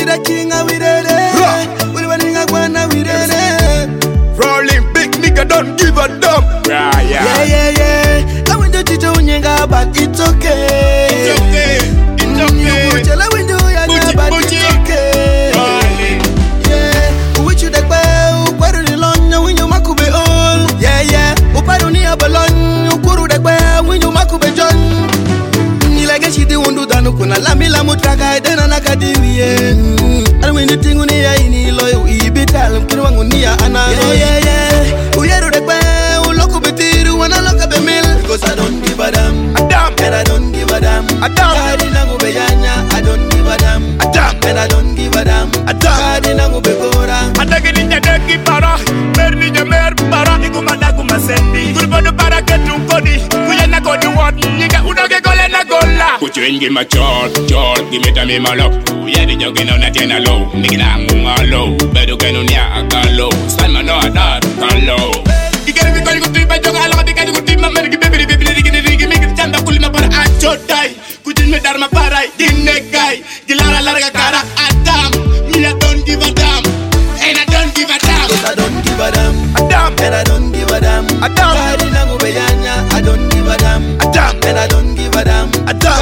the king and we did it. We running a one and we did it. Rolling big nigga, don't give a damn. Yeah. I went to teach you but it's okay. It's okay. You tell her when you but it's okay. Yeah. We should have quite a long when you makube all. Yeah. Uparunia balon, you kuru the when you makube John. Like she did one do Danukuna, Lamila Mutraka, then an academy. And when you think on the any loyal, we be telling Kirangunia and yeah. We are the bear who look up at you when I look up a mill because I don't give a damn. And I don't give a damn. I didn't go I don't give a damn. And I don't give a damn. I didn't go Begora. I take it in the dirty para, Bernie the Mer para, Nigumanaguma Sendi. Good for the paraket to Cody. We are not going to what nigga would not get Golena Gola. Put you in, give my chart, give me to me, my love. We are the jogging on that in a low, Nigga low, better get on ya, low. Salman no, that, low. You get it because you could by Jog, I love the guy who did my baby, make it time to pull him up on a short tie. Could you make Dharma Parai, Dinne guy, Gilara Larga Cara, Adam. Me, I don't give a damn, and I don't give a damn. I don't give a damn. And I don't give a damn. I don't give a damn. And I don't give a damn.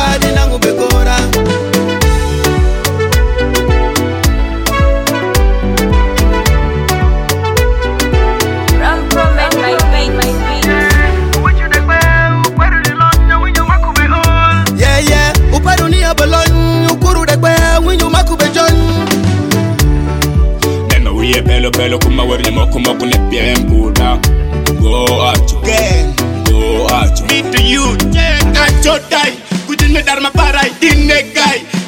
Yeah. Uparunia balon, you kuru the bear when you makube John. We a bello kuma where you mokuma kune bien puda. Go at you, go at you. Meet the youth, yeah, at your die. Couldn't make Dharma Parai, Dinne guy.